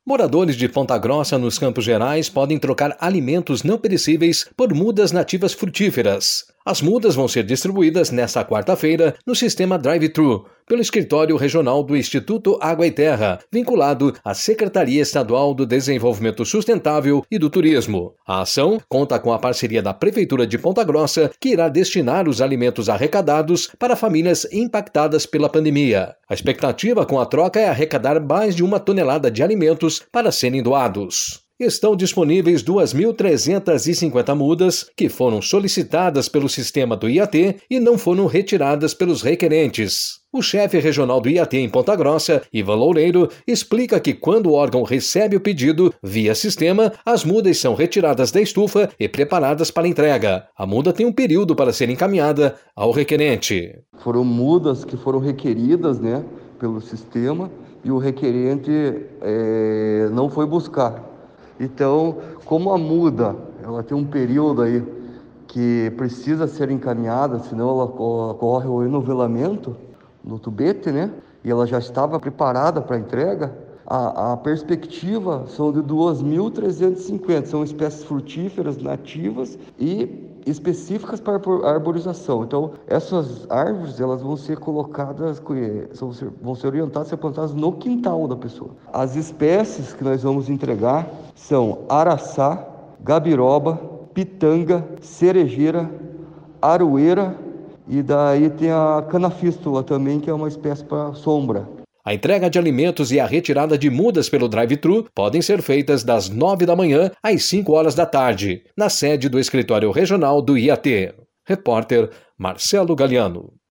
Moradores de Ponta Grossa, nos Campos Gerais, podem trocar alimentos não perecíveis por mudas nativas frutíferas. As mudas vão ser distribuídas nesta quarta-feira no sistema Drive-Thru, pelo Escritório Regional do Instituto Água e Terra, vinculado à Secretaria Estadual do Desenvolvimento Sustentável e do Turismo. A ação conta com a parceria da Prefeitura de Ponta Grossa, que irá destinar os alimentos arrecadados para famílias impactadas pela pandemia. A expectativa com a troca é arrecadar mais de 1 tonelada de alimentos para serem doados. Estão disponíveis 2.350 mudas que foram solicitadas pelo sistema do IAT e não foram retiradas pelos requerentes. O chefe regional do IAT em Ponta Grossa, Ivan Loureiro, explica que quando o órgão recebe o pedido via sistema, as mudas são retiradas da estufa e preparadas para entrega. A muda tem um período para ser encaminhada ao requerente. Foram mudas que foram requeridas, pelo sistema e o requerente não foi buscar. Então, como a muda, ela tem um período aí que precisa ser encaminhada, senão ela ocorre o enovelamento no tubete, e ela já estava preparada para entrega, a perspectiva são de 2.350, são espécies frutíferas nativas e específicas para arborização. Então, essas árvores elas vão ser colocadas, vão ser orientadas a ser plantadas no quintal da pessoa. As espécies que nós vamos entregar são araçá, gabiroba, pitanga, cerejeira, aroeira e daí tem a canafístula também, que é uma espécie para sombra. A entrega de alimentos e a retirada de mudas pelo Drive-Thru podem ser feitas das 9 da manhã às 5 horas da tarde, na sede do Escritório Regional do IAT. Repórter Marcelo Galiano.